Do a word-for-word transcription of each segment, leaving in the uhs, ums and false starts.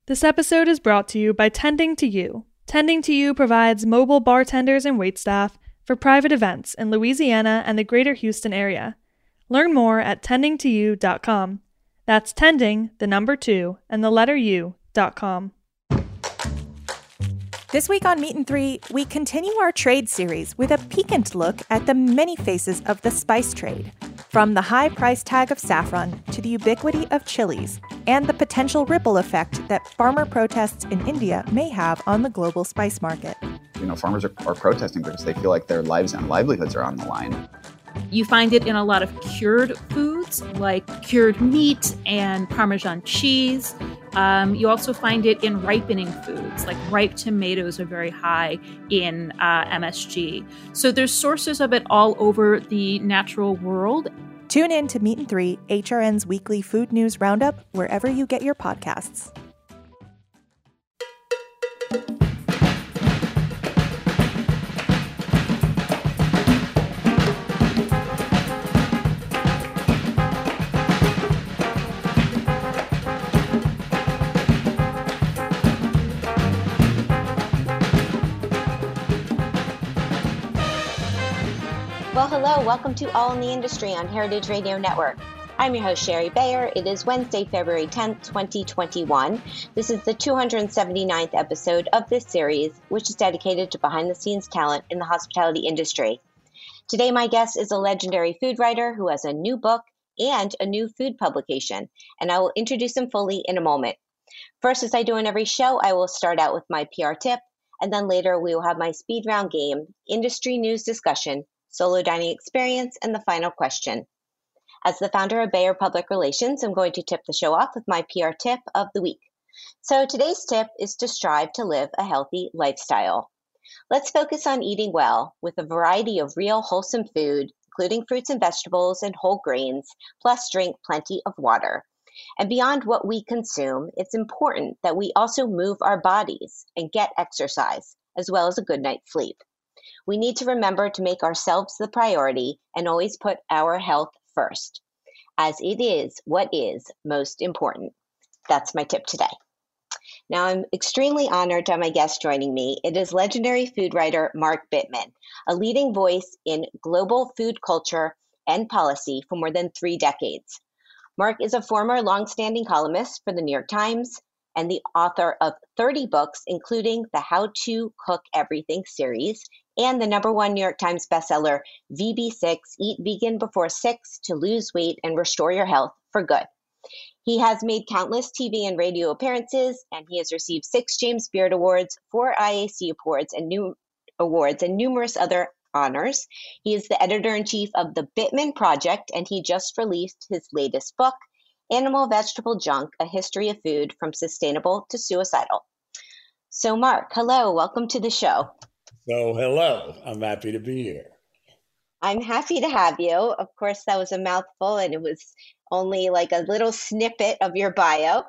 This episode is brought to you by Tending to You. Tending to You provides mobile bartenders and waitstaff for private events in Louisiana and the greater Houston area. Learn more at tending to you dot com. That's tending, the number two, and the letter U dot com. This week on Meat and Three, we continue our trade series with a piquant look at the many faces of the spice trade, from the high price tag of saffron to the ubiquity of chilies, and the potential ripple effect that farmer protests in India may have on the global spice market. You know, farmers are, are protesting because they feel like their lives and livelihoods are on the line. You find it in a lot of cured foods like cured meat and Parmesan cheese. Um, you also find it in ripening foods, like ripe tomatoes are very high in uh, M S G. So there's sources of it all over the natural world. Tune in to Meat and Three, H R N's weekly food news roundup, wherever you get your podcasts. Well, hello. Welcome to All in the Industry on Heritage Radio Network. I'm your host, Sherry Bayer. It is Wednesday, February tenth, twenty twenty-one. This is the two hundred seventy-ninth episode of this series, which is dedicated to behind-the-scenes talent in the hospitality industry. Today, my guest is a legendary food writer who has a new book and a new food publication, and I will introduce him fully in a moment. First, as I do in every show, I will start out with my P R tip, and then later we will have my speed round game, industry news discussion, solo dining experience, and the final question. As the founder of Bayer Public Relations, I'm going to tip the show off with my P R tip of the week. So today's tip is to strive to live a healthy lifestyle. Let's focus on eating well with a variety of real wholesome food, including fruits and vegetables and whole grains, plus drink plenty of water. And beyond what we consume, it's important that we also move our bodies and get exercise, as well as a good night's sleep. We need to remember to make ourselves the priority and always put our health first, as it is what is most important. That's my tip today. Now, I'm extremely honored to have my guest joining me. It is legendary food writer Mark Bittman, a leading voice in global food culture and policy for more than three decades. Mark is a former longstanding columnist for the New York Times and the author of thirty books, including the How to Cook Everything series and the number one New York Times bestseller, V B six, Eat Vegan Before six to Lose Weight and Restore Your Health for Good. He has made countless T V and radio appearances, and he has received six James Beard Awards, four I A C Awards, and new awards, and numerous other honors. He is the editor-in-chief of the Bittman Project, and he just released his latest book, Animal Vegetable Junk, A History of Food from Sustainable to Suicidal. So Mark, hello, welcome to the show. So hello, I'm happy to be here. I'm happy to have you. Of course, that was a mouthful and it was only like a little snippet of your bio.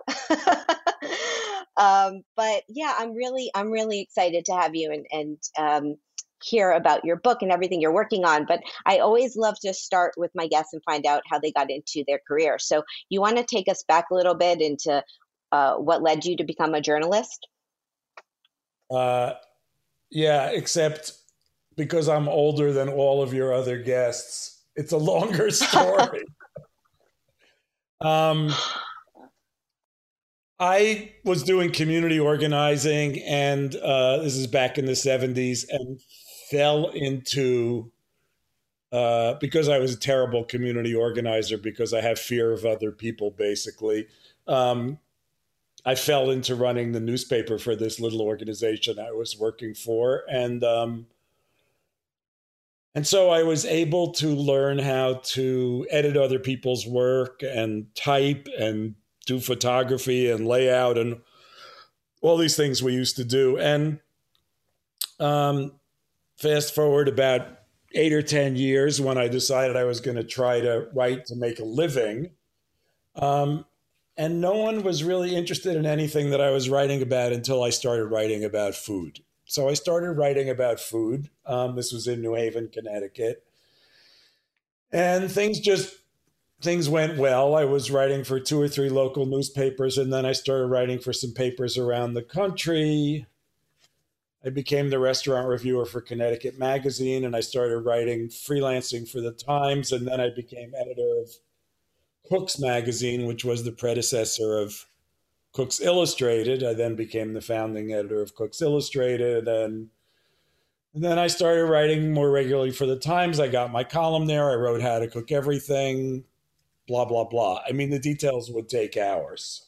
um, but yeah, I'm really, I'm really excited to have you and, and um, hear about your book and everything you're working on. But I always love to start with my guests and find out how they got into their career. So you want to take us back a little bit into uh, what led you to become a journalist? Uh, yeah, except because I'm older than all of your other guests, it's a longer story. um, I was doing community organizing, and uh, this is back in the seventies, and fell into, uh, because I was a terrible community organizer, because I have fear of other people, basically. Um, I fell into running the newspaper for this little organization I was working for. And um, and so I was able to learn how to edit other people's work and type and do photography and layout and all these things we used to do. And um, fast forward about eight or ten years when I decided I was going to try to write to make a living. Um, And no one was really interested in anything that I was writing about until I started writing about food. So I started writing about food. Um, this was in New Haven, Connecticut. And things just things went well. I was writing for two or three local newspapers, and then I started writing for some papers around the country. I became the restaurant reviewer for Connecticut Magazine, and I started writing, freelancing for the Times, and then I became editor of Cooks Magazine, which was the predecessor of Cooks Illustrated. I then became the founding editor of Cooks Illustrated, and, and then I started writing more regularly for the Times. I got my column there. I wrote How to Cook Everything, blah, blah, blah. I mean, the details would take hours.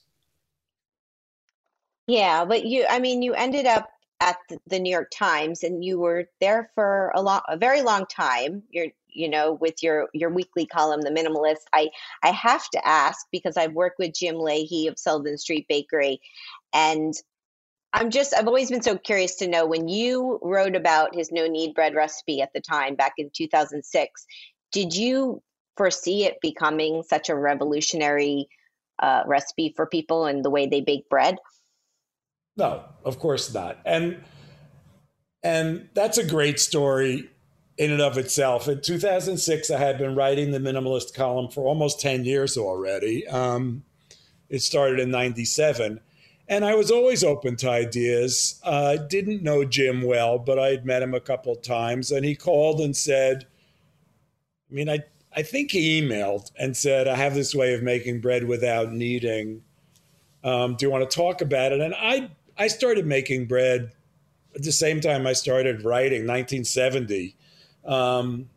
Yeah, but you, I mean, you ended up at the New York Times, and you were there for a long, a very long time. You're, you know, with your your weekly column, The Minimalist. I I have to ask, because I've worked with Jim Leahy of Sullivan Street Bakery, and I'm just I've always been so curious to know, when you wrote about his no knead bread recipe at the time back in two thousand six, did you foresee it becoming such a revolutionary uh, recipe for people and the way they bake bread? No, of course not. And and that's a great story in and of itself. In two thousand six, I had been writing the Minimalist column for almost ten years already. Um, it started in ninety-seven. And I was always open to ideas. I uh, didn't know Jim well, but I had met him a couple of times. And he called and said, I mean, I, I think he emailed and said, I have this way of making bread without kneading. Um, do you want to talk about it? And I I started making bread at the same time I started writing, nineteen seventy. Um,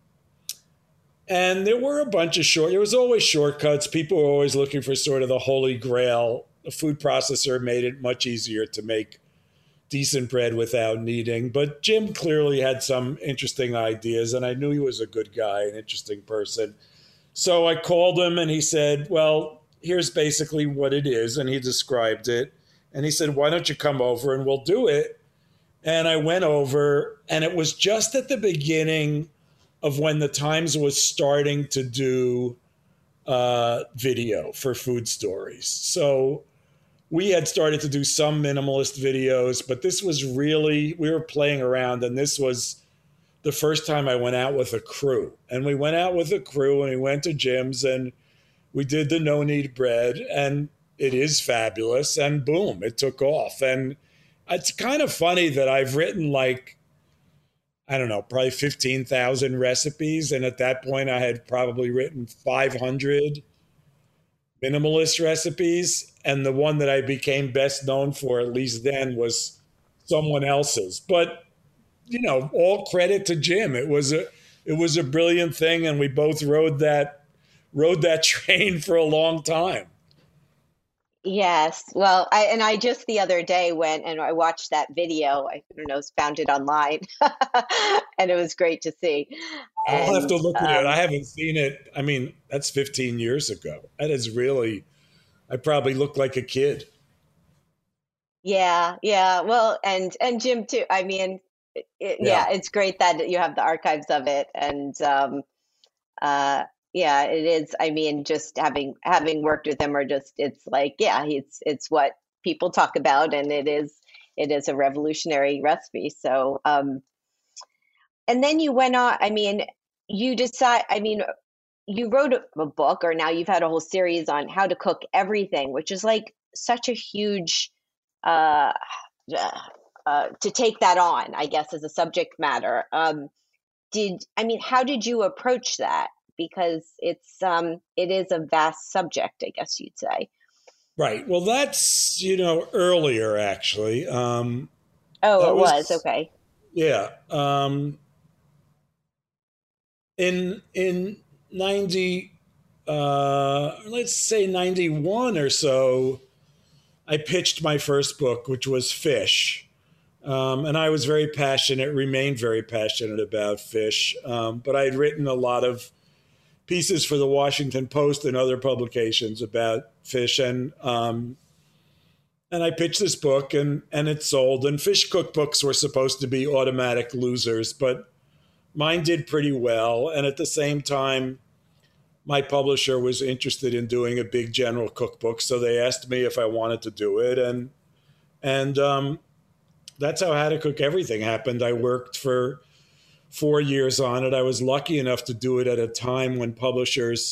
and there were a bunch of short, there was always shortcuts. People were always looking for sort of the holy grail. A food processor made it much easier to make decent bread without kneading. But Jim clearly had some interesting ideas, and I knew he was a good guy, an interesting person. So I called him and he said, well, here's basically what it is. And he described it. And he said, why don't you come over and we'll do it? And I went over, and it was just at the beginning of when the Times was starting to do uh, video for food stories. So we had started to do some minimalist videos, but this was really, we were playing around, and this was the first time I went out with a crew. And we went out with a crew, and we went to Jim's, and we did the no knead bread, and it is fabulous. And boom, it took off. And it's kind of funny that I've written like, I don't know, probably fifteen thousand recipes. And at that point, I had probably written five hundred minimalist recipes. And the one that I became best known for, at least then, was someone else's. But, you know, all credit to Jim. It was a, it was a brilliant thing. And we both rode that, rode that train for a long time. Yes. Well, I and I just the other day went and I watched that video. I don't know, found it online, and it was great to see. And, I'll have to look at um, it. I haven't seen it. I mean, that's fifteen years ago. That is really, I probably look like a kid. Yeah, yeah. Well, and and Jim too. I mean, it, Yeah. yeah, it's great that you have the archives of it, and um, uh, yeah, it is. I mean, just having having worked with him, or just it's like, yeah, it's it's what people talk about, and it is it is a revolutionary recipe. So, um, and then you went on. I mean, you decide. I mean, you wrote a, a book, or now you've had a whole series on how to cook everything, which is like such a huge uh, uh, to take that on, I guess, as a subject matter. Um, did I mean, how did you approach that? Because it's um, it is a vast subject, I guess you'd say. Right. Well, that's, you know, earlier actually. Um, Oh, that it was, was okay. yeah. Um, in in ninety, uh, let's say ninety-one or so, I pitched my first book, which was Fish. Um, and I was very passionate, remained very passionate about fish. Um, but I had written a lot of pieces for the Washington Post and other publications about fish. And um, and I pitched this book, and, and it sold. And fish cookbooks were supposed to be automatic losers, but mine did pretty well. And at the same time, my publisher was interested in doing a big general cookbook. So they asked me if I wanted to do it. And, and um, that's how How to Cook Everything happened. I worked for four years on it. I was lucky enough to do it at a time when publishers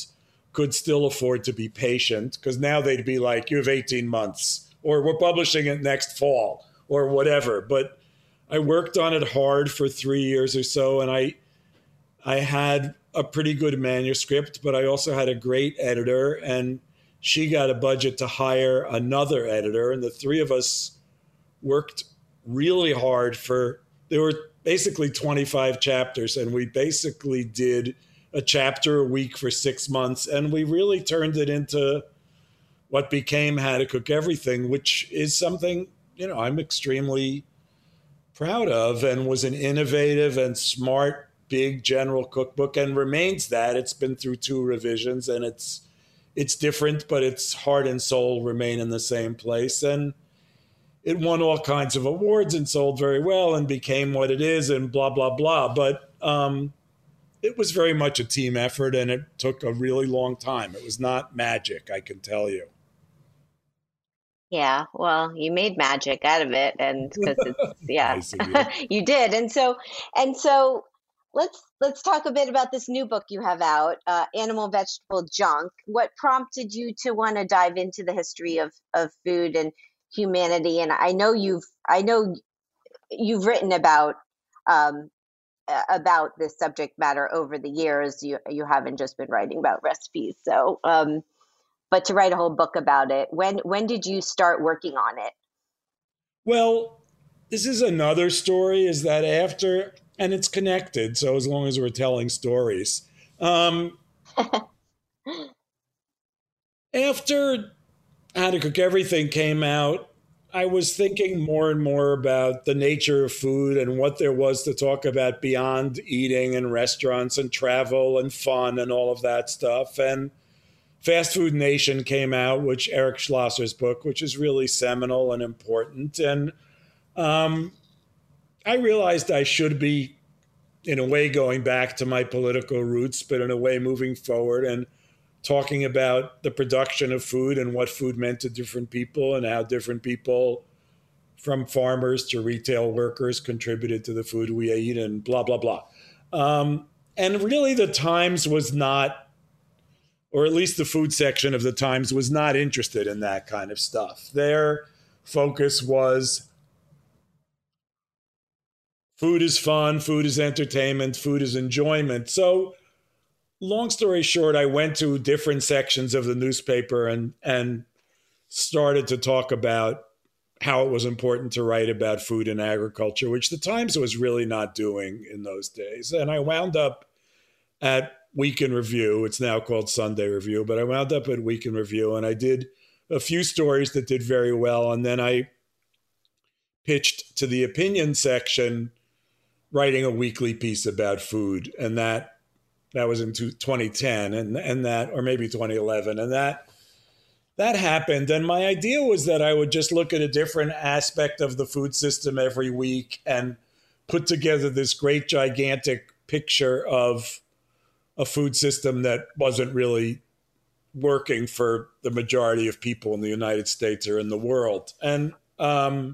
could still afford to be patient, because now they'd be like, you have eighteen months, or we're publishing it next fall, or whatever. But I worked on it hard for three years or so, and I I had a pretty good manuscript, but I also had a great editor, and she got a budget to hire another editor, and the three of us worked really hard for, there were basically twenty-five chapters, and we basically did a chapter a week for six months, and we really turned it into what became How to Cook Everything, which is something, you know, I'm extremely proud of, and was an innovative and smart, big general cookbook, and remains that. It's been through two revisions, and it's it's different, but its heart and soul remain in the same place. And it won all kinds of awards and sold very well and became what it is, and blah, blah, blah. But um, it was very much a team effort, and it took a really long time. It was not magic, I can tell you. Yeah, well, you made magic out of it, and because it's yeah, Nice of you. you did, and so and so let's let's talk a bit about this new book you have out, uh, Animal Vegetable Junk. What prompted you to want to dive into the history of of food and humanity? And I know you've I know you've written about um, about this subject matter over the years. You you haven't just been writing about recipes, so. Um, But to write a whole book about it, when when did you start working on it? Well, this is another story, is that after, and it's connected, so as long as we're telling stories. Um, after How to Cook Everything came out, I was thinking more and more about the nature of food and what there was to talk about beyond eating and restaurants and travel and fun and all of that stuff. And Fast Food Nation came out, which Eric Schlosser's book, which is really seminal and important. And um, I realized I should be, in a way, going back to my political roots, but in a way moving forward and talking about the production of food and what food meant to different people, and how different people, from farmers to retail workers, contributed to the food we eat, and blah, blah, blah. Um, and really the Times was not, or at least the food section of the Times was not interested in that kind of stuff. Their focus was food is fun, food is entertainment, food is enjoyment. So long story short, I went to different sections of the newspaper and, and started to talk about how it was important to write about food and agriculture, which the Times was really not doing in those days. And I wound up at Week in Review. It's now called Sunday Review, but I wound up at Week in Review, and I did a few stories that did very well. And then I pitched to the opinion section, writing a weekly piece about food. And that, that was in twenty ten, and, and that, or maybe twenty eleven. And that, that happened. And my idea was that I would just look at a different aspect of the food system every week and put together this great, gigantic picture of a food system that wasn't really working for the majority of people in the United States or in the world. And um,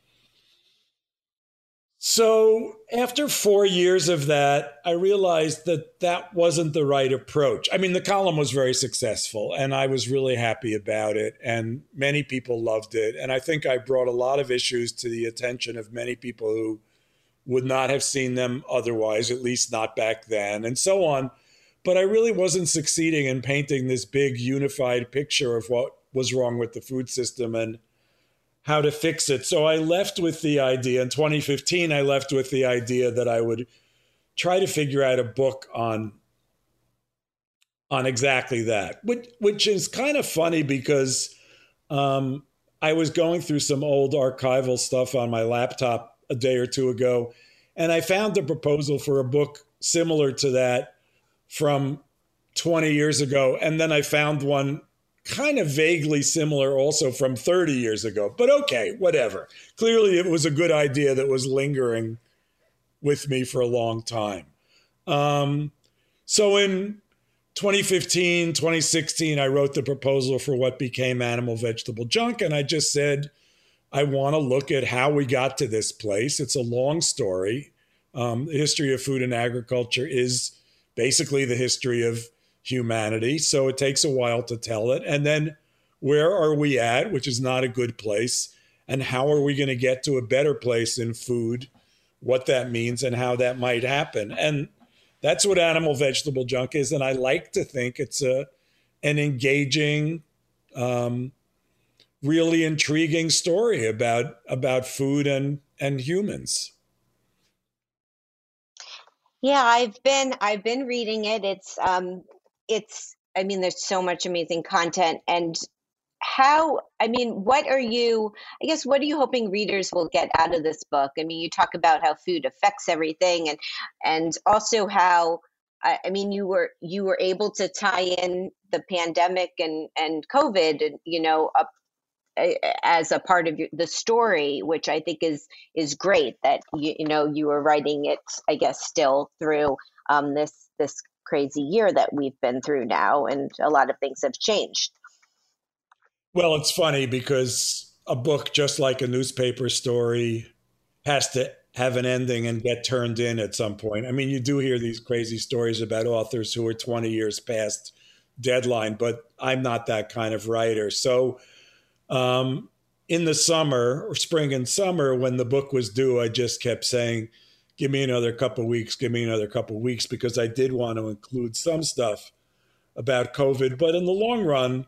so after four years of that, I realized that that wasn't the right approach. I mean, the column was very successful, and I was really happy about it, and many people loved it. And I think I brought a lot of issues to the attention of many people who would not have seen them otherwise, at least not back then, and so on. But I really wasn't succeeding in painting this big unified picture of what was wrong with the food system and how to fix it. So I left with the idea, in twenty fifteen, I left with the idea that I would try to figure out a book on, on exactly that, which, which is kind of funny because um, I was going through some old archival stuff on my laptop a day or two ago, and I found a proposal for a book similar to that from twenty years ago. And then I found one kind of vaguely similar also from thirty years ago. But okay, whatever. Clearly it was a good idea that was lingering with me for a long time. Um, so in twenty fifteen, twenty sixteen, I wrote the proposal for what became Animal Vegetable Junk. And I just said, I want to look at how we got to this place. It's a long story. Um, the history of food and agriculture is basically the history of humanity. So it takes a while to tell it. And then where are we at, which is not a good place, and how are we going to get to a better place in food, what that means and how that might happen. And that's what Animal Vegetable Junk is. And I like to think it's a an engaging, um, really intriguing story about about food and and humans. Yeah, I've been I've been reading it. It's um it's I mean there's so much amazing content. And how I mean what are you I guess what are you hoping readers will get out of this book? I mean, you talk about how food affects everything, and and also how I I mean you were you were able to tie in the pandemic and and COVID, and you know up as a part of your, the story, which I think is is great that you, you know you were writing it, I guess, still through um, this this crazy year that we've been through now, and a lot of things have changed. Well, it's funny because a book, just like a newspaper story, has to have an ending and get turned in at some point. I mean, you do hear these crazy stories about authors who are twenty years past deadline, but I'm not that kind of writer. So Um, in the summer or spring and summer, when the book was due, I just kept saying, give me another couple of weeks, give me another couple of weeks, because I did want to include some stuff about COVID. But in the long run,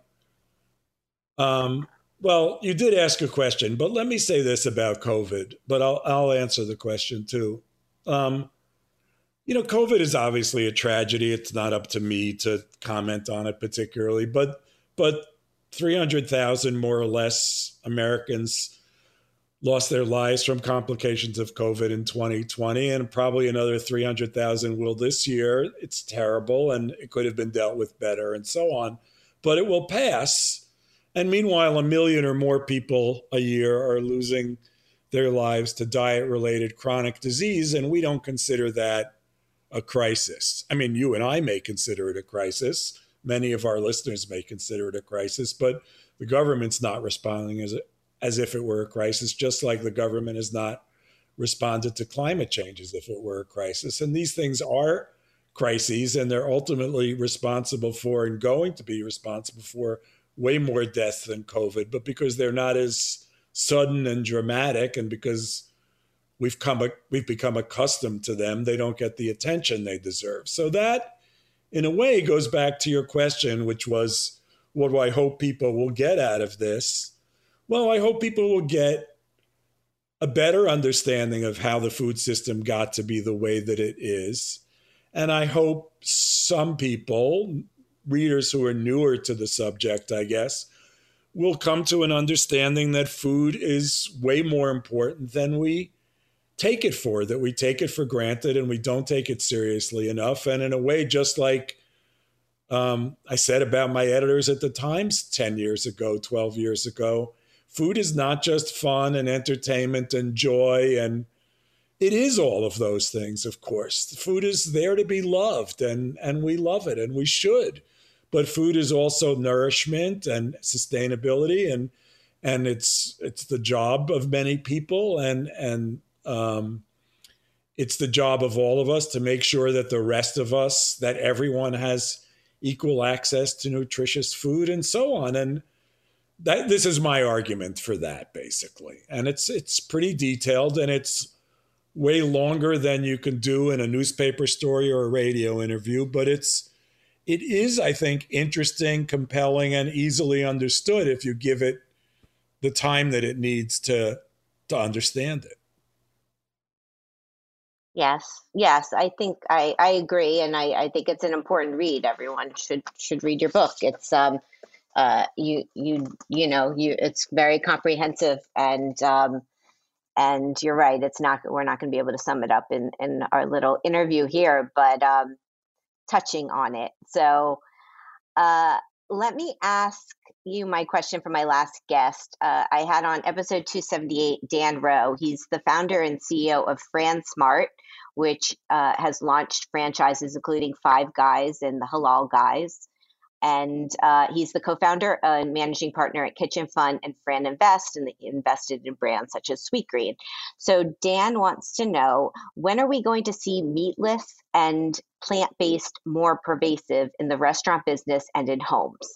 um, well, you did ask a question, but let me say this about COVID, but I'll, I'll answer the question too. Um, you know, COVID is obviously a tragedy. It's not up to me to comment on it particularly, but, but three hundred thousand more or less Americans lost their lives from complications of COVID in twenty twenty, and probably another three hundred thousand will this year. It's terrible, and it could have been dealt with better and so on, but it will pass. And meanwhile, a million or more people a year are losing their lives to diet-related chronic disease, and we don't consider that a crisis. I mean, you and I may consider it a crisis. Many of our listeners may consider it a crisis, but the government's not responding as, as if it were a crisis, just like the government has not responded to climate change as if it were a crisis. And these things are crises, and they're ultimately responsible for and going to be responsible for way more deaths than COVID. But because they're not as sudden and dramatic, and because we've come we've become accustomed to them, they don't get the attention they deserve. So that, in a way, goes back to your question, which was, what do I hope people will get out of this? Well, I hope people will get a better understanding of how the food system got to be the way that it is. And I hope some people, readers who are newer to the subject, I guess, will come to an understanding that food is way more important than we take it for, that we take it for granted and we don't take it seriously enough. And in a way, just like um, I said about my editors at the Times ten years ago, twelve years ago, food is not just fun and entertainment and joy. And it is all of those things, of course. Food is there to be loved, and, and we love it, and we should. But food is also nourishment and sustainability, and and it's it's the job of many people, and and Um, it's the job of all of us to make sure that the rest of us, that everyone has equal access to nutritious food and so on. And that this is my argument for that, basically. And it's it's pretty detailed, and it's way longer than you can do in a newspaper story or a radio interview. But it's it is, I think, interesting, compelling, and easily understood if you give it the time that it needs to to understand it. Yes, yes, I think I, I agree, and I, I think it's an important read. Everyone should should read your book. It's um uh you you you know you it's very comprehensive, and um and you're right. It's not we're not going to be able to sum it up in in our little interview here, but um touching on it. So uh let me ask you my question for my last guest. Uh, I had on episode two seventy-eight Dan Rowe. He's the founder and C E O of FranSmart, which uh, has launched franchises including Five Guys and the Halal Guys. And uh, he's the co-founder and managing partner at Kitchen Fun and Fran Invest, and invested in brands such as Sweetgreen. So Dan wants to know, when are we going to see meatless and plant-based more pervasive in the restaurant business and in homes?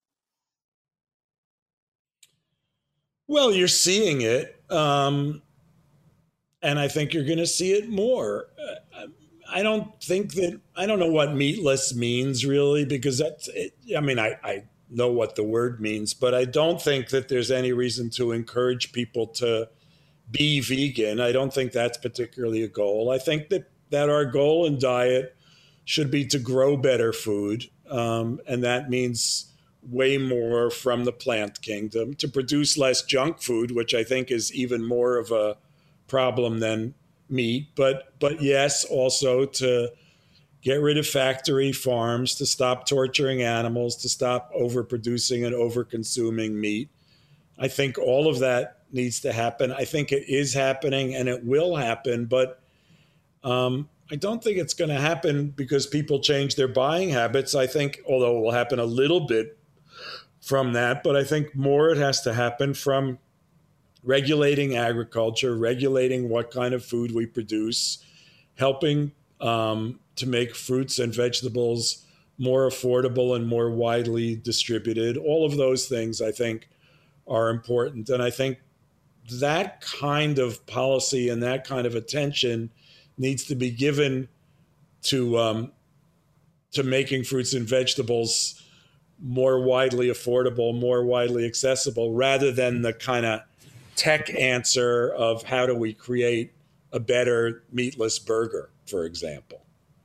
Well, you're seeing it. Um, and I think you're going to see it more. Uh, I don't think that, I don't know what meatless means really, because that's, it, I mean, I, I know what the word means, but I don't think that there's any reason to encourage people to be vegan. I don't think that's particularly a goal. I think that, that our goal in diet should be to grow better food. Um, and that means way more from the plant kingdom, to produce less junk food, which I think is even more of a problem than meat, but but yes, also to get rid of factory farms, to stop torturing animals, to stop overproducing and overconsuming meat. I think all of that needs to happen. I think it is happening and it will happen, but um, I don't think it's going to happen because people change their buying habits. I think, although it will happen a little bit from that, but I think more it has to happen from regulating agriculture, regulating what kind of food we produce, helping um, to make fruits and vegetables more affordable and more widely distributed. All of those things, I think, are important. And I think that kind of policy and that kind of attention needs to be given to um, to making fruits and vegetables more widely affordable, more widely accessible, rather than the kind of tech answer of how do we create a better meatless burger, for example.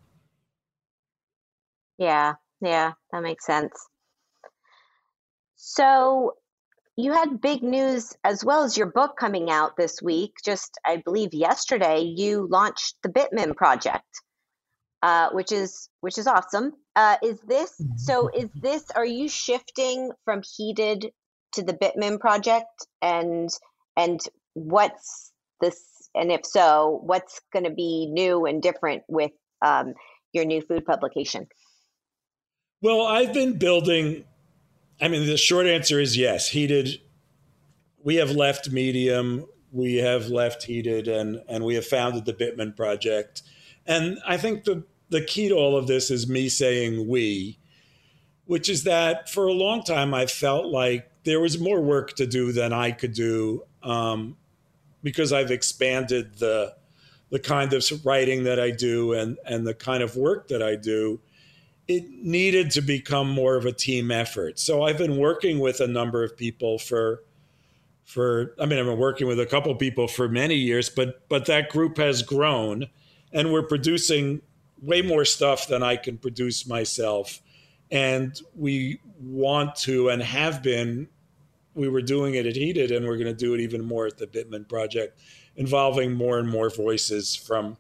Yeah, yeah, that makes sense. So you had big news as well as your book coming out this week. Just, I believe yesterday, you launched the Bittman Project, uh, which is which is awesome. Uh, is this so? Is this? Are you shifting from Heated to the Bittman Project, and and what's this? And if so, what's going to be new and different with um, your new food publication? Well, I've been building. I mean, the short answer is yes. Heated. We have left Medium. We have left Heated, and and we have founded the Bittman Project. And I think the the key to all of this is me saying we, which is that for a long time I felt like there was more work to do than I could do, um, because I've expanded the the kind of writing that I do and and the kind of work that I do. It needed to become more of a team effort. So I've been working with a number of people for, for I mean, I've been working with a couple of people for many years, but but that group has grown, and we're producing way more stuff than I can produce myself. And we want to and have been, we were doing it at Heated, and we're going to do it even more at the Bittman Project, involving more and more voices from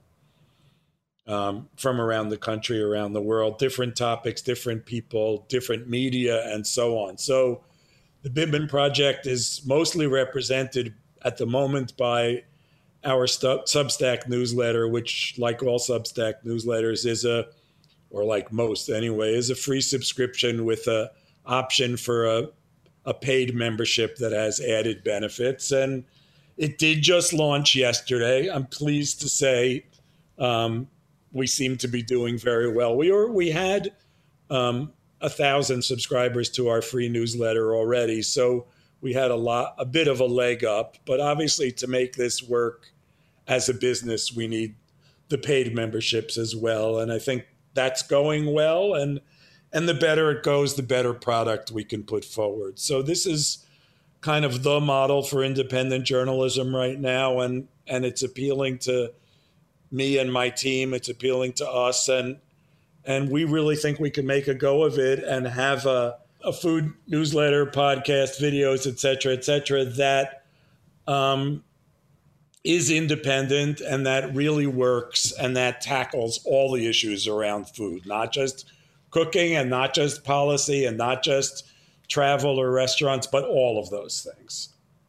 Um, from around the country, around the world, different topics, different people, different media, and so on. So the Bittman Project is mostly represented at the moment by our stu- Substack newsletter, which, like all Substack newsletters, is a, or like most anyway, is a free subscription with a option for a, a paid membership that has added benefits. And it did just launch yesterday. I'm pleased to say, um, we seem to be doing very well. We were, we had um, a thousand subscribers to our free newsletter already, so we had a lot, a bit of a leg up. But obviously, to make this work as a business, we need the paid memberships as well. And I think that's going well. And and the better it goes, the better product we can put forward. So this is kind of the model for independent journalism right now, and and it's appealing to me and my team. It's appealing to us, and and we really think we can make a go of it and have a, a food newsletter, podcast, videos, et cetera, et cetera, that um, is independent and that really works and that tackles all the issues around food, not just cooking and not just policy and not just travel or restaurants, but all of those things.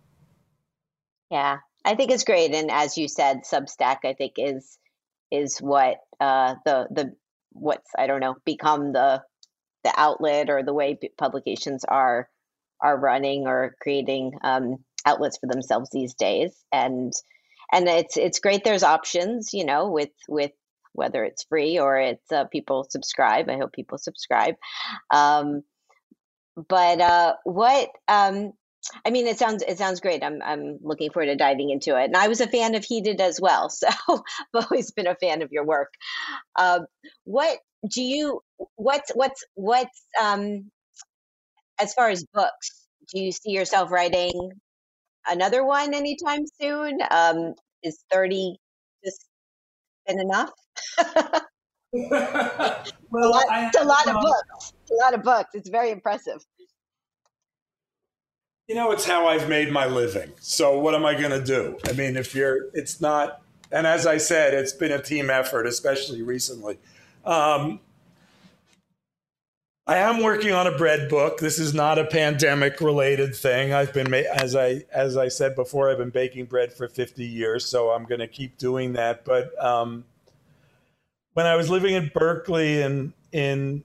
Yeah. I think it's great, and as you said, Substack I think is is what uh, the the what's I don't know become the the outlet or the way publications are are running or creating um, outlets for themselves these days. And and it's it's great. There's options, you know, with with whether it's free or it's uh, people subscribe. I hope people subscribe. Um, but uh, what um, I mean, it sounds it sounds great. I'm I'm looking forward to diving into it. And I was a fan of Heated as well, so I've always been a fan of your work. Uh, what do you what's what's what's um, as far as books? Do you see yourself writing another one anytime soon? Um, is thirty just been enough? Well, a lot, I it's a lot have, of um, books. A lot of books. It's very impressive. You know, it's how I've made my living. So what am I going to do? I mean, if you're, it's not, and as I said, it's been a team effort, especially recently. Um, I am working on a bread book. This is not a pandemic related thing. I've been, ma- as I as I said before, I've been baking bread for fifty years, so I'm going to keep doing that. But um, when I was living in Berkeley in in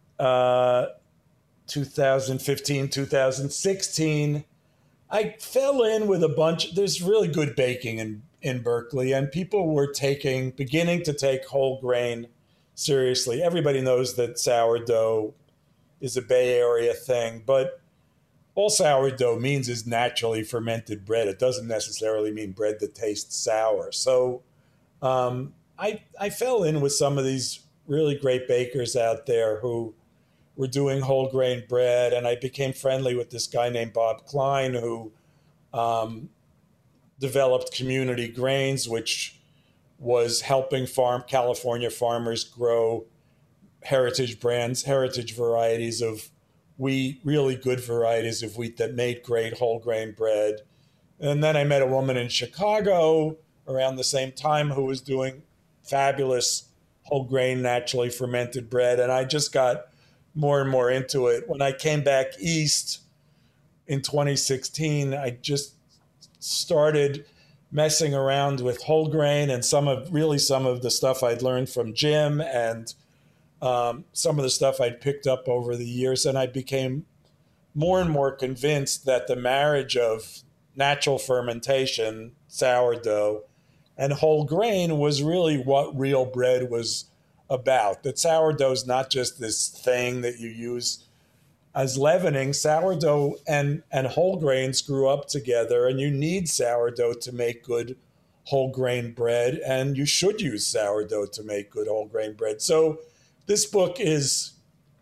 uh, two thousand fifteen, two thousand sixteen, I fell in with a bunch. There's really good baking in in Berkeley, and people were taking, beginning to take whole grain seriously. Everybody knows that sourdough is a Bay Area thing, but all sourdough means is naturally fermented bread. It doesn't necessarily mean bread that tastes sour. So um, I I fell in with some of these really great bakers out there who were doing whole grain bread, and I became friendly with this guy named Bob Klein who um, developed Community Grains, which was helping farm California farmers grow heritage brands, heritage varieties of wheat, really good varieties of wheat that made great whole grain bread. And then I met a woman in Chicago around the same time who was doing fabulous whole grain, naturally fermented bread. And I just got more and more into it. When I came back east in twenty sixteen, I just started messing around with whole grain and some of really some of the stuff I'd learned from Jim and Um, some of the stuff I'd picked up over the years, and I became more and more convinced that the marriage of natural fermentation, sourdough, and whole grain was really what real bread was about. That sourdough is not just this thing that you use as leavening. Sourdough and, and whole grains grew up together, and you need sourdough to make good whole grain bread, and you should use sourdough to make good whole grain bread. So this book is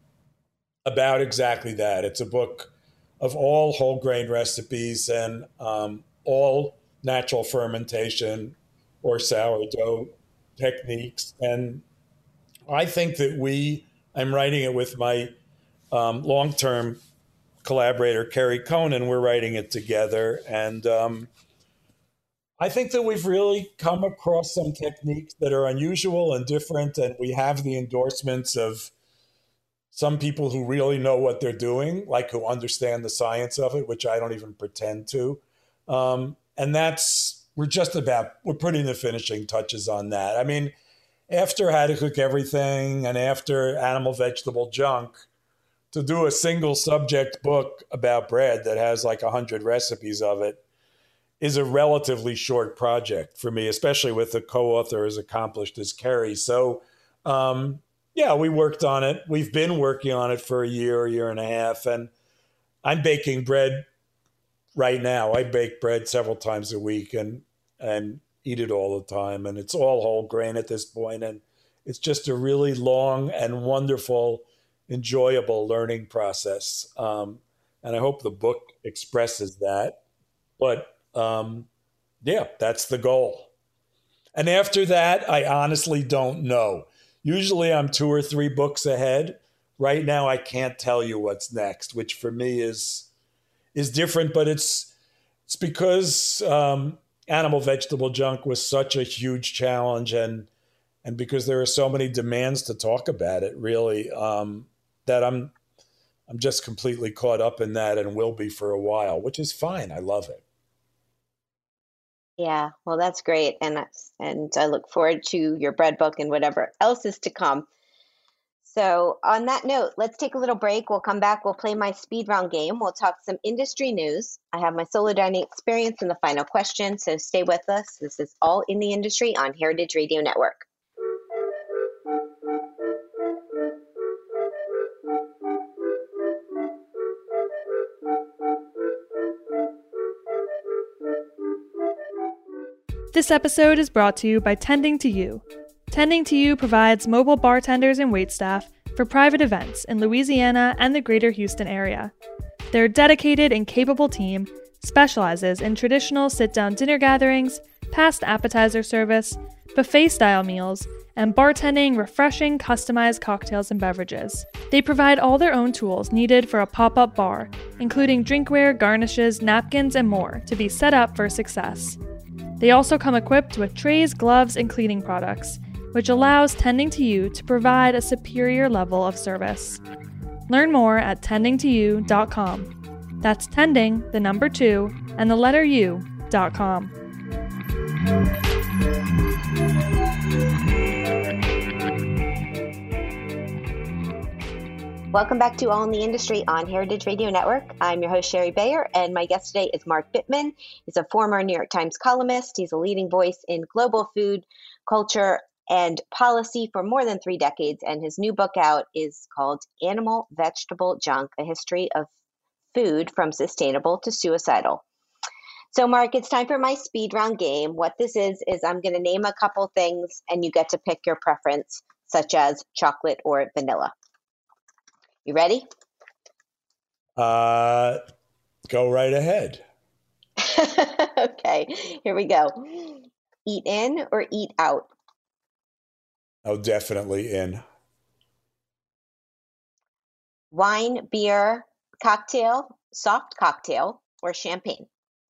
about exactly that. It's a book of all whole grain recipes and um, all natural fermentation or sourdough techniques. And I think that we, I'm writing it with my um, long-term collaborator, Kerry Conan. We're writing it together. And um, I think that we've really come across some techniques that are unusual and different, and we have the endorsements of some people who really know what they're doing, like who understand the science of it, which I don't even pretend to. Um, and that's, we're just about, we're putting the finishing touches on that. I mean, after How to Cook Everything and after Animal Vegetable Junk, to do a single subject book about bread that has like a hundred recipes of it is a relatively short project for me, especially with a co-author as accomplished as Kerry. So, um, yeah, we worked on it. We've been working on it for a year, a year and a half, and I'm baking bread right now. I bake bread several times a week and and eat it all the time, and it's all whole grain at this point, and it's just a really long and wonderful, enjoyable learning process. Um, and I hope the book expresses that. But Um, yeah, that's the goal. And after that, I honestly don't know. Usually I'm two or three books ahead. Right now, I can't tell you what's next, which for me is is different, but it's it's because um, Animal Vegetable Junk was such a huge challenge, and and because there are so many demands to talk about it, really, um, that I'm I'm just completely caught up in that and will be for a while, which is fine. I love it. Yeah, well, that's great, and that's, and I look forward to your bread book and whatever else is to come. So on that note, let's take a little break. We'll come back. We'll play my speed round game. We'll talk some industry news. I have my solo dining experience in the final question. So stay with us. This is All in the Industry on Heritage Radio Network. This episode is brought to you by Tending to You. Tending to You provides mobile bartenders and waitstaff for private events in Louisiana and the greater Houston area. Their dedicated and capable team specializes in traditional sit-down dinner gatherings, past appetizer service, buffet-style meals, and bartending refreshing customized cocktails and beverages. They provide all their own tools needed for a pop-up bar, including drinkware, garnishes, napkins, and more to be set up for success. They also come equipped with trays, gloves, and cleaning products, which allows Tending to You to provide a superior level of service. Learn more at tending to you dot com. That's tending, the number two, and the letter U dot com. Welcome back to All in the Industry on Heritage Radio Network. I'm your host, Sherry Bayer, and my guest today is Mark Bittman. He's a former New York Times columnist. He's a leading voice in global food, culture, and policy for more than three decades, and his new book out is called Animal Vegetable Junk, A History of Food from Sustainable to Suicidal. So, Mark, it's time for my speed round game. What this is, is I'm going to name a couple things, and you get to pick your preference, such as chocolate or vanilla. You ready? Uh, go right ahead. Okay, here we go. Eat in or eat out? Oh, definitely in. Wine, beer, cocktail, soft cocktail, or champagne?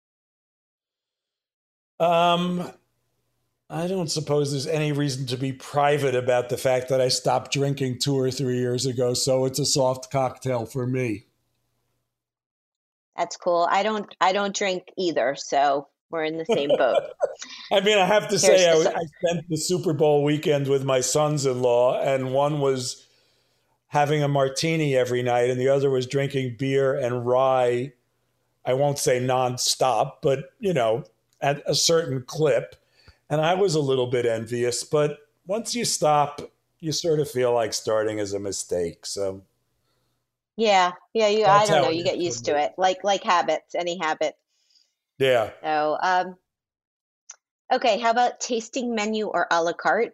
Um, I don't suppose there's any reason to be private about the fact that I stopped drinking two or three years ago, so it's a soft cocktail for me. That's cool. I don't I don't drink either, so we're in the same boat. I mean, I have to say, I, I spent the Super Bowl weekend with my sons-in-law, and one was having a martini every night, and the other was drinking beer and rye. I won't say nonstop, but, you know, at a certain clip. And I was a little bit envious, but once you stop, you sort of feel like starting is a mistake. So, yeah, yeah, you. I don't know. You get used to it, like like habits, any habit. Yeah. So, um, okay. How about tasting menu or a la carte?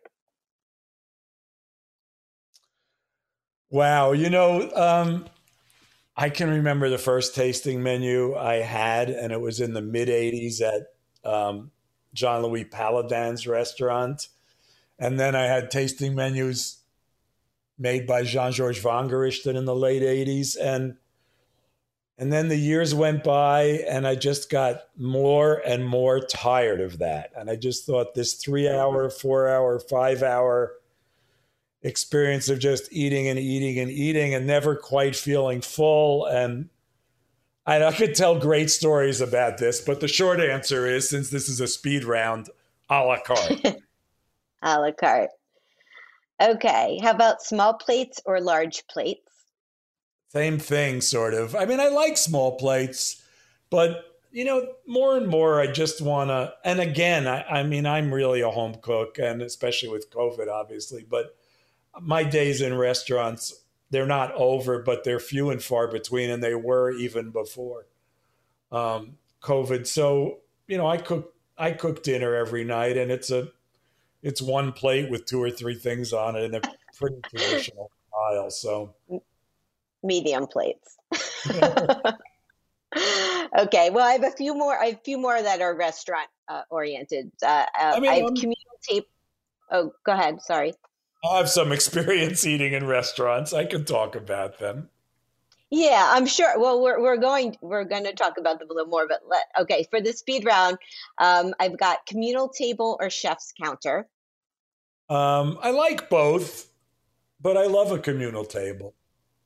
Wow, you know, um, I can remember the first tasting menu I had, and it was in the mid eighties at um, John Louis Paladin's restaurant. And then I had tasting menus made by Jean-Georges Van Gerichten in the late eighties. And, and then the years went by and I just got more and more tired of that. And I just thought this three hour, four hour, five hour experience of just eating and eating and eating and never quite feeling full. And I, I could tell great stories about this, but the short answer is, since this is a speed round, a la carte. A la carte. Okay. How about small plates or large plates? Same thing, sort of. I mean, I like small plates, but, you know, more and more I just want to, and again, I, I mean, I'm really a home cook, and especially with COVID, obviously, but my days in restaurants, they're not over, but they're few and far between, and they were even before um, COVID. So, you know, I cook I cook dinner every night, and it's a it's one plate with two or three things on it in a pretty traditional style. So, medium plates. Okay. Well, I have a few more. I have a few more that are restaurant uh, oriented. Uh, uh, I, mean, I have communal tape. Oh, go ahead. Sorry. I have some experience eating in restaurants. I can talk about them. Yeah, I'm sure. Well, we're we're going we're going to talk about them a little more. But let, okay, for the speed round, um, I've got communal table or chef's counter. Um, I like both, but I love a communal table.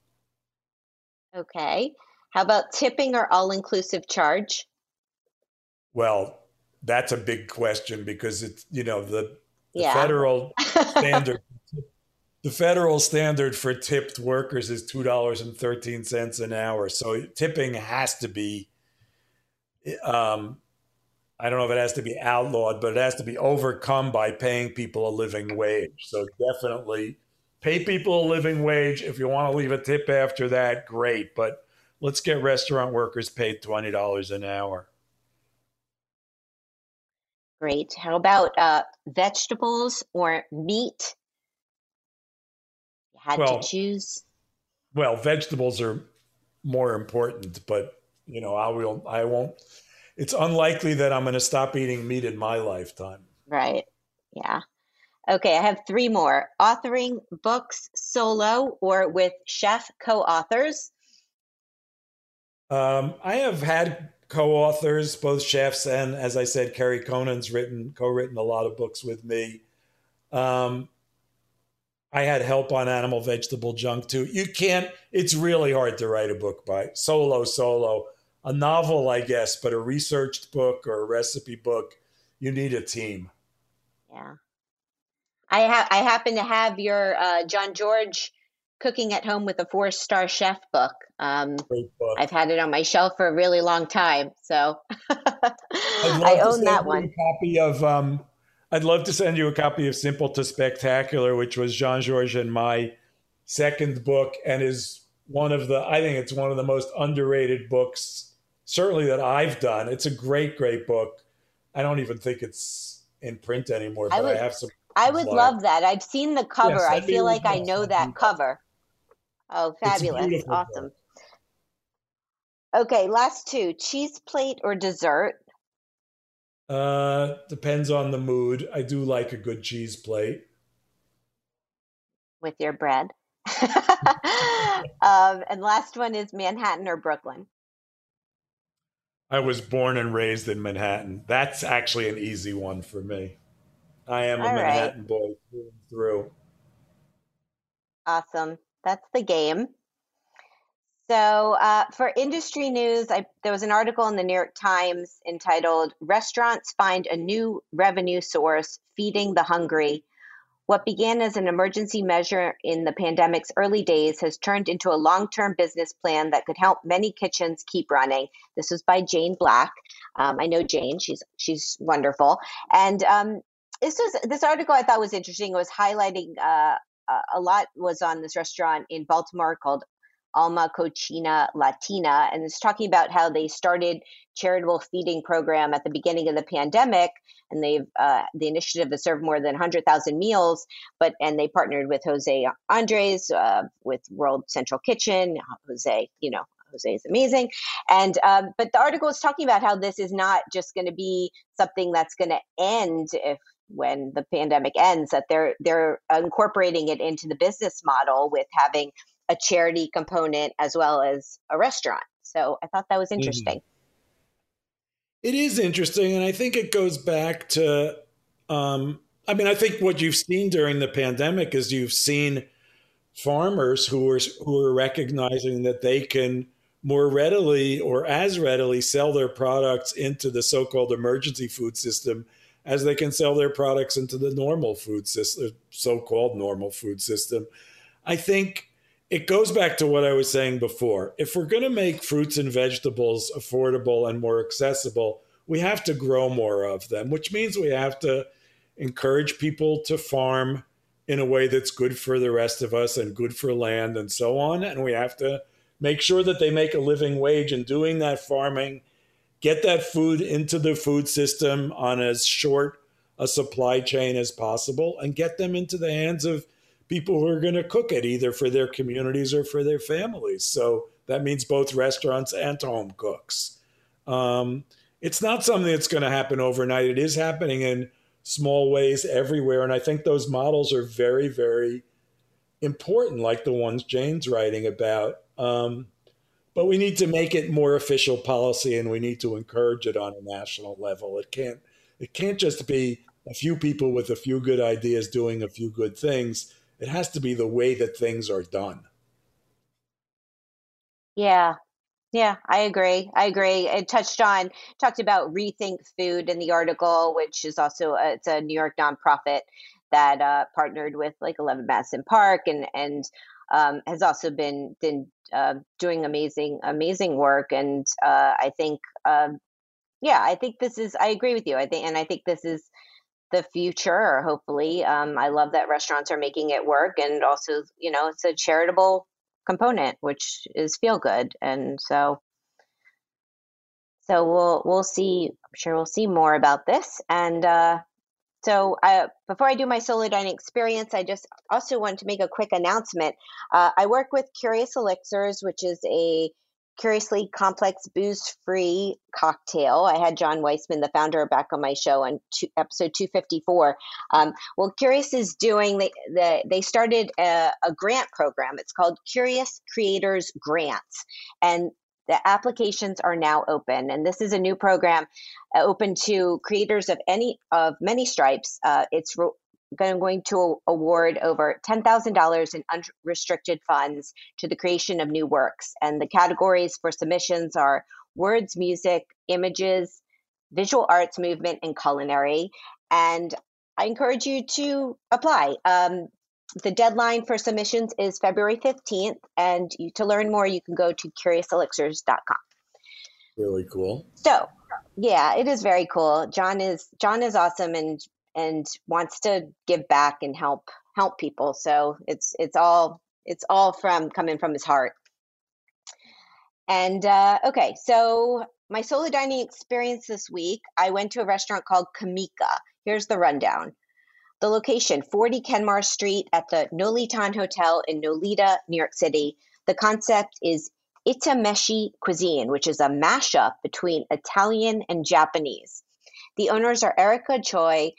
Okay. How about tipping or all-inclusive charge? Well, that's a big question because it's, you know, the, the yeah. federal standard the federal standard for tipped workers is two dollars and thirteen cents an hour. So tipping has to be, um, I don't know if it has to be outlawed, but it has to be overcome by paying people a living wage. So definitely pay people a living wage. If you want to leave a tip after that, great. But let's get restaurant workers paid twenty dollars an hour. Great. How about uh, vegetables or meat? You had Well, to choose. Well, vegetables are more important, but you know, I will. I won't. It's unlikely that I'm going to stop eating meat in my lifetime. Right. Yeah. Okay, I have three more. Authoring books solo or with chef co-authors? Um, I have had co-authors, both chefs, and as I said, Kerry Conan's written, co-written a lot of books with me. Um, I had help on Animal Vegetable Junk too. You can't, it's really hard to write a book by solo, solo. A novel, I guess, but a researched book or a recipe book, you need a team. Yeah. I ha- I happen to have your uh, John George Cooking at Home with a Four-Star Chef book. Um, Great book. I've had it on my shelf for a really long time, so I'd love I to own send that you one. A copy of, um, I'd love to send you a copy of Simple to Spectacular, which was Jean Georges and my second book, and is one of the, I think it's one of the most underrated books, certainly that I've done. It's a great, great book. I don't even think it's in print anymore, but I would, I have some. I would love that. I've seen the cover. Yes, I that'd be feel like I awesome. know that cover. Oh, It's a fabulous. beautiful Awesome. book. Okay, last two. Cheese plate or dessert? Uh, depends on the mood. I do like a good cheese plate. With your bread. um, and last one is Manhattan or Brooklyn? I was born and raised in Manhattan. That's actually an easy one for me. I am a All right. Manhattan boy through and through. Awesome. That's the game. So uh, for industry news, I, there was an article in the New York Times entitled, Restaurants Find a New Revenue Source, Feeding the Hungry. What began as an emergency measure in the pandemic's early days has turned into a long-term business plan that could help many kitchens keep running. This was by Jane Black. Um, I know Jane, she's she's wonderful. And um, this was this article I thought was interesting. It was highlighting, uh, a lot was on this restaurant in Baltimore called Alma Cocina Latina, and it's talking about how they started charitable feeding program at the beginning of the pandemic, and they've uh, the initiative has served more than one hundred thousand meals, but and they partnered with Jose Andres, uh, with World Central Kitchen. Jose, you know, Jose is amazing, and um, but the article is talking about how this is not just going to be something that's going to end if when the pandemic ends, that they're they're incorporating it into the business model with having a charity component as well as a restaurant. So I thought that was interesting. It is interesting. And I think it goes back to, um, I mean, I think what you've seen during the pandemic is you've seen farmers who are, who are recognizing that they can more readily or as readily sell their products into the so-called emergency food system as they can sell their products into the normal food system, so-called normal food system. I think it goes back to what I was saying before. If we're going to make fruits and vegetables affordable and more accessible, we have to grow more of them, which means we have to encourage people to farm in a way that's good for the rest of us and good for land and so on. And we have to make sure that they make a living wage in doing that farming, get that food into the food system on as short a supply chain as possible, and get them into the hands of people who are going to cook it either for their communities or for their families. So that means both restaurants and home cooks. Um, it's not something that's going to happen overnight. It is happening in small ways everywhere. And I think those models are very, very important, like the ones Jane's writing about. Um, but we need to make it more official policy, and we need to encourage it on a national level. It can't, it can't just be a few people with a few good ideas doing a few good things. It has to be the way that things are done. Yeah. Yeah, I agree. I agree. It touched on, talked about Rethink Food in the article, which is also, a, it's a New York nonprofit that uh, partnered with like eleven Madison Park and and um, has also been been uh, doing amazing amazing work. And uh, I think um, yeah, I think this is. I agree with you. I think, and I think this is the future, or hopefully. Um, I love that restaurants are making it work, and also, you know, it's a charitable component, which is feel good, and so. So we'll we'll see. I'm sure we'll see more about this. And uh, so I, before I do my solo dining experience, I just also wanted to make a quick announcement. Uh, I work with Curious Elixirs, which is a curiously complex booze-free cocktail. I had John Weissman, the founder, back on my show on two, episode two fifty-four. Um, well, Curious is doing, they, the, they started a, a grant program. It's called Curious Creators Grants. And the applications are now open, and this is a new program uh, open to creators of any of many stripes. Uh, it's re- going to award over ten thousand dollars in unrestricted funds to the creation of new works. And the categories for submissions are words, music, images, visual arts, movement, and culinary. And I encourage you to apply. Um, The deadline for submissions is February fifteenth, and you, to learn more, you can go to curious elixirs dot com. Really cool. So, yeah, it is very cool. John is John is awesome and and wants to give back and help help people. So it's it's all it's all from coming from his heart. And uh, okay, so my solo dining experience this week, I went to a restaurant called Kamika. Here's the rundown. The location, forty Kenmar Street at the Nolitan Hotel in Nolita, New York City. The concept is Itameshi cuisine, which is a mashup between Italian and Japanese. The owners are Erica Choi,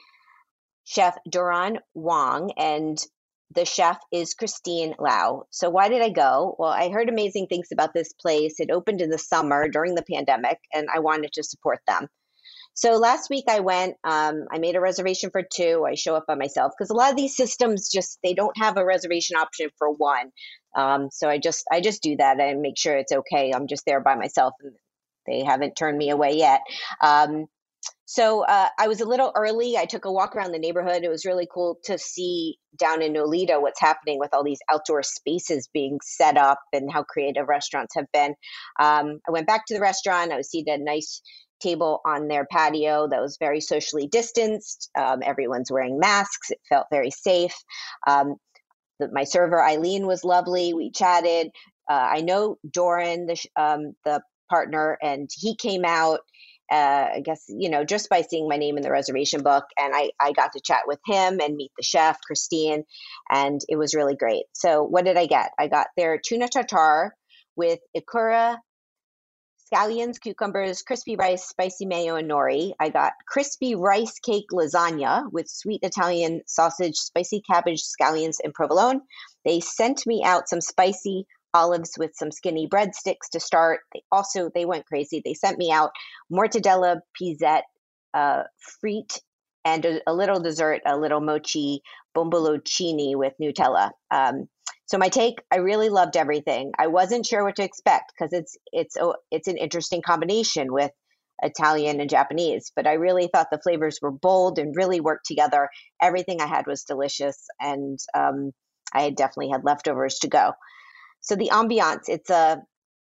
Chef Duran Wang, and the chef is Christine Lau. So why did I go? Well, I heard amazing things about this place. It opened in the summer during the pandemic, and I wanted to support them. So last week I went, um, I made a reservation for two. I show up by myself because a lot of these systems just, they don't have a reservation option for one. Um, so I just, I just do that and make sure it's okay. I'm just there by myself and they haven't turned me away yet. Um, so uh, I was a little early. I took a walk around the neighborhood. It was really cool to see down in Nolita what's happening with all these outdoor spaces being set up and how creative restaurants have been. Um, I went back to the restaurant. I was seated at a nice table on their patio that was very socially distanced. Um, everyone's wearing masks. It felt very safe. Um, the, my server, Eileen, was lovely. We chatted. Uh, I know Doran, the, um, the partner, and he came out, uh, I guess, you know, just by seeing my name in the reservation book. And I, I got to chat with him and meet the chef, Christine, and it was really great. So what did I get? I got their tuna tartare with ikura, scallions, cucumbers, crispy rice, spicy mayo, and nori. I got crispy rice cake lasagna with sweet Italian sausage, spicy cabbage, scallions, and provolone. They sent me out some spicy olives with some skinny breadsticks to start. They also, they went crazy. They sent me out mortadella pizzette, uh, frite, and a, a little dessert, a little mochi bombolocini with Nutella. Um, So my take, I really loved everything. I wasn't sure what to expect because it's it's oh, it's an interesting combination with Italian and Japanese, but I really thought the flavors were bold and really worked together. Everything I had was delicious, and um, I definitely had leftovers to go. So the ambiance, it's a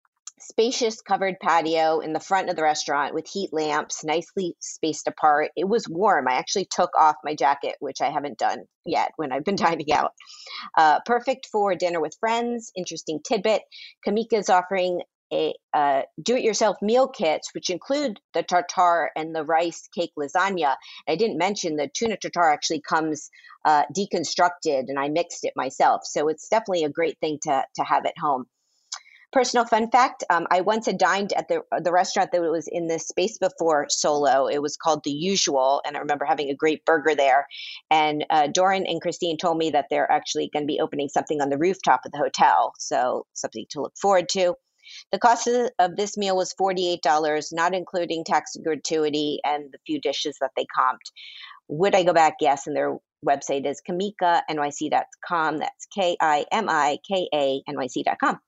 spacious covered patio in the front of the restaurant with heat lamps, nicely spaced apart. It was warm. I actually took off my jacket, which I haven't done yet when I've been dining out. Uh, perfect for dinner with friends. Interesting tidbit. Kamika is offering a uh, do-it-yourself meal kits, which include the tartare and the rice cake lasagna. I didn't mention the tuna tartare actually comes uh, deconstructed, and I mixed it myself. So it's definitely a great thing to to have at home. Personal fun fact, um, I once had dined at the the restaurant that was in this space before Solo. It was called The Usual, and I remember having a great burger there. And uh, Doran and Christine told me that they're actually going to be opening something on the rooftop of the hotel, so something to look forward to. The cost of, of this meal was forty-eight dollars, not including tax and gratuity and the few dishes that they comped. Would I go back? Yes, and their website is kamika N Y C dot com. That's K I M I K A N Y C dot com.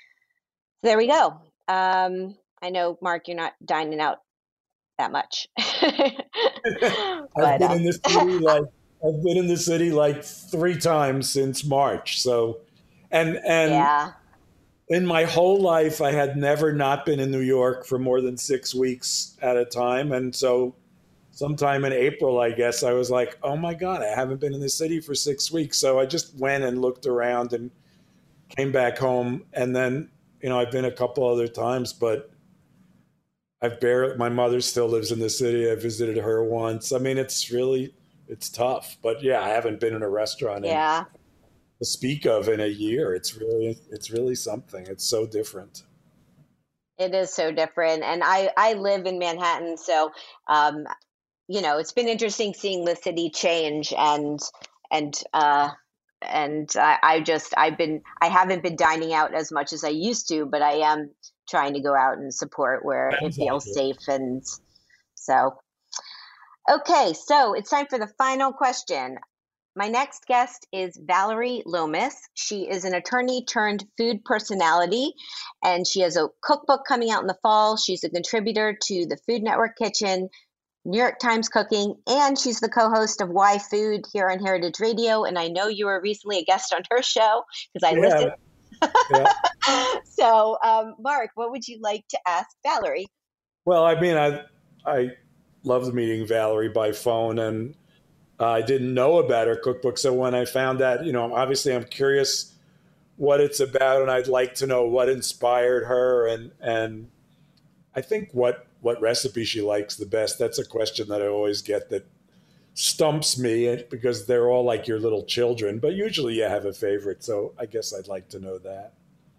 So there we go. Um, I know, Mark, you're not dining out that much. I've but, been uh, in this city like I've been in the city like three times since March. So, and and Yeah. in my whole life, I had never not been in New York for more than six weeks at a time. And so sometime in April, I guess, I was like, oh my God, I haven't been in the city for six weeks. So I just went and looked around and came back home. And then, you know, I've been a couple other times, but I've barely, my mother still lives in the city. I visited her once. I mean, it's really, it's tough. But yeah, I haven't been in a restaurant in Yeah. to speak of in a year. It's really, it's really something. It's so different. It is so different. And I, I live in Manhattan. So, um, you know, it's been interesting seeing the city change and, and, uh, and I, I just, I've been, I haven't been dining out as much as I used to, but I am trying to go out and support where Sounds it feels like it. safe. And so, okay. So it's time for the final question. My next guest is Valerie Lomas. She is an attorney turned food personality, and she has a cookbook coming out in the fall. She's a contributor to the Food Network Kitchen, New York Times Cooking, and she's the co-host of Why Food here on Heritage Radio. And I know you were recently a guest on her show because I Yeah. listened. Yeah. So, um, Mark, what would you like to ask Valerie? Well, I mean, I, I loved meeting Valerie by phone, and uh, I didn't know about her cookbook. So when I found that, you know, obviously I'm curious what it's about, and I'd like to know what inspired her, and and I think what what recipe she likes the best. That's a question that I always get that stumps me because they're all like your little children, but usually you have a favorite. So I guess I'd like to know that.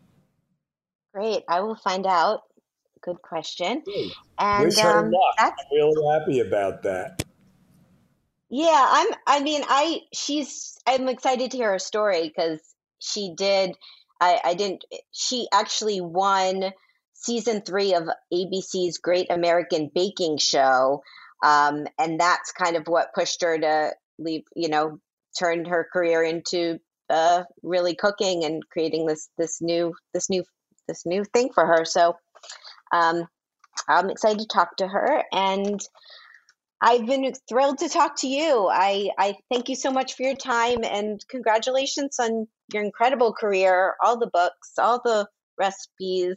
Great. I will find out. Good question. Good. And Wish her um, luck. that's I'm really happy about that. Yeah, I'm I mean, I she's I'm excited to hear her story because she did I I didn't she actually won season three of A B C's Great American Baking Show. Um, and that's kind of what pushed her to leave, you know, turn her career into uh really cooking and creating this this new this new this new thing for her. So um I'm excited to talk to her, and I've been thrilled to talk to you. I, I thank you so much for your time, and congratulations on your incredible career, all the books, all the recipes.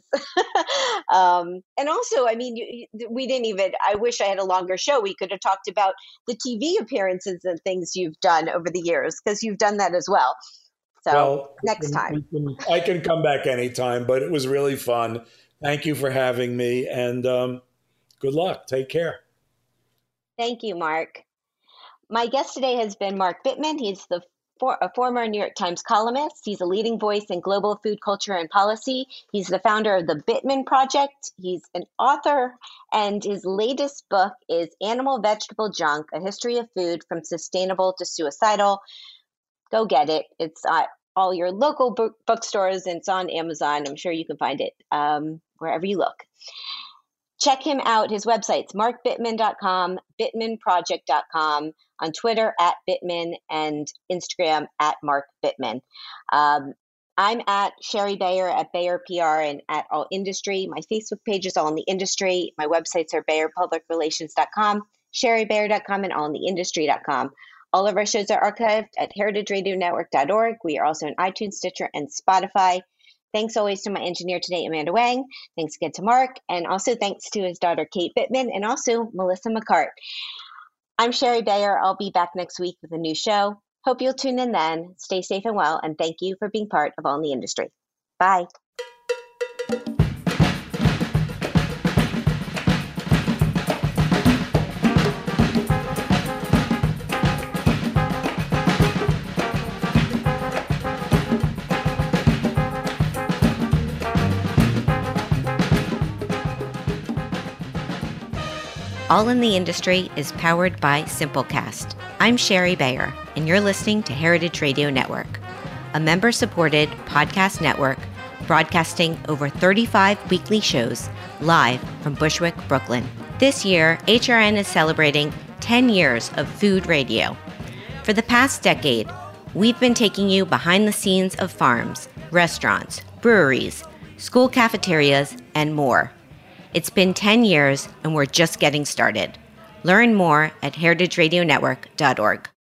um, and also, I mean, you, you- we didn't even, I wish I had a longer show. We could have talked about the T V appearances and things you've done over the years, because you've done that as well. So Well, we next can- time. we can- I can come back anytime, but it was really fun. Thank you for having me, and um, good luck. Take care. Thank you, Mark. My guest today has been Mark Bittman. He's the for, a former New York Times columnist. He's a leading voice in global food culture and policy. He's the founder of the Bittman Project. He's an author, and his latest book is Animal Vegetable Junk, A History of Food from Sustainable to Suicidal. Go get it. It's at all your local book bookstores, and it's on Amazon. I'm sure you can find it um, wherever you look. Check him out. His website's mark bittman dot com, bittman project dot com, on Twitter at Bittman, and Instagram at Mark Bittman. Um, I'm at Sherry Bayer at Bayer P R and at All Industry. My Facebook page is All in the Industry. My websites are bayer public relations dot com, sherry bayer dot com, and all in the industry dot com. All of our shows are archived at heritage radio network dot org. We are also on iTunes, Stitcher, and Spotify. Thanks always to my engineer today, Amanda Wang. Thanks again to Mark. And also thanks to his daughter, Kate Bittman, and also Melissa McCart. I'm Sherry Bayer. I'll be back next week with a new show. Hope you'll tune in then. Stay safe and well, and thank you for being part of All in the Industry. Bye. All in the Industry is powered by Simplecast. I'm Sherry Bayer, and you're listening to Heritage Radio Network, a member-supported podcast network broadcasting over thirty-five weekly shows live from Bushwick, Brooklyn. This year, H R N is celebrating ten years of food radio. For the past decade, we've been taking you behind the scenes of farms, restaurants, breweries, school cafeterias, and more. It's been ten years, and we're just getting started. Learn more at heritage radio network dot org.